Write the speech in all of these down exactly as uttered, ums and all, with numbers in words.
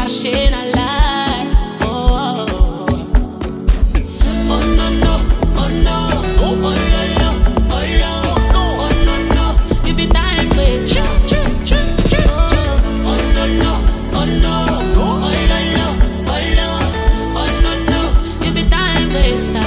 a shame a lie. Oh, oh, oh no no, oh no, oh no no, oh no, oh no no, you be time waster. Oh, oh no no, oh no, oh no no, oh no, oh no no, you be time waster.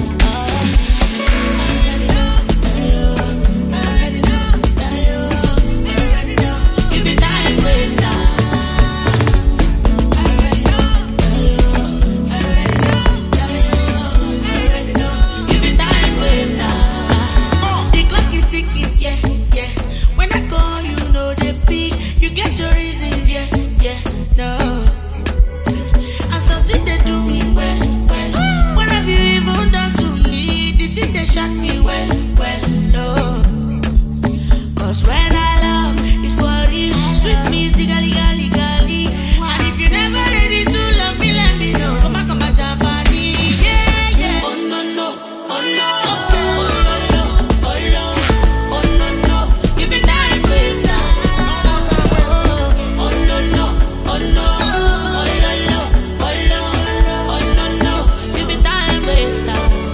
Shock me well, well, no. Cause when I love, it's for you. Sweet me, gali, gali, gali. And if you never ready to love me, let me know. Come on, come on, Jafani. Yeah, yeah. Oh no, no, oh no. Oh no, no, oh no. Oh no, no, you be time waster. Oh, oh no, no, oh no. Oh no, no, oh no. Oh no, no, you be time waster.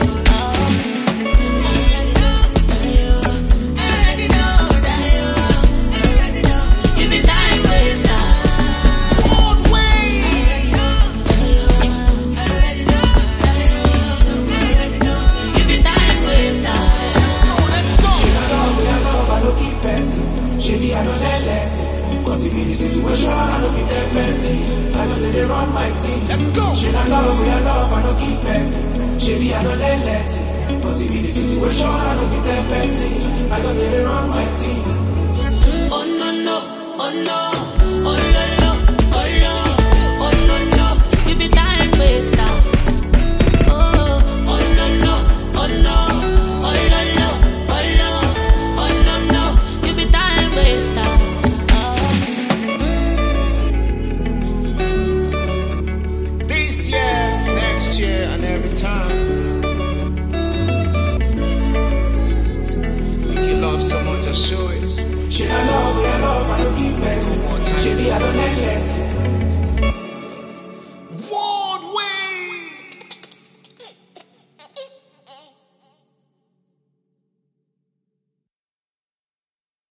I don't let less. Cause if in the situation, I don't fit that messy. I just let it run my team. Let's go. She not love, we are love, I don't keep messing. She I don't let less. Cause if in the situation, I don't fit that messy. I just let it run my team. Oh no no, oh no, oh no no, oh no, oh no no, you be time waster. Oh, oh no no, oh no, oh no no, oh no, oh no no, you be time waster. This year, next year, and every time. If you love someone, just show it. She not love, we are love, I don't keep messing. She I don't let less.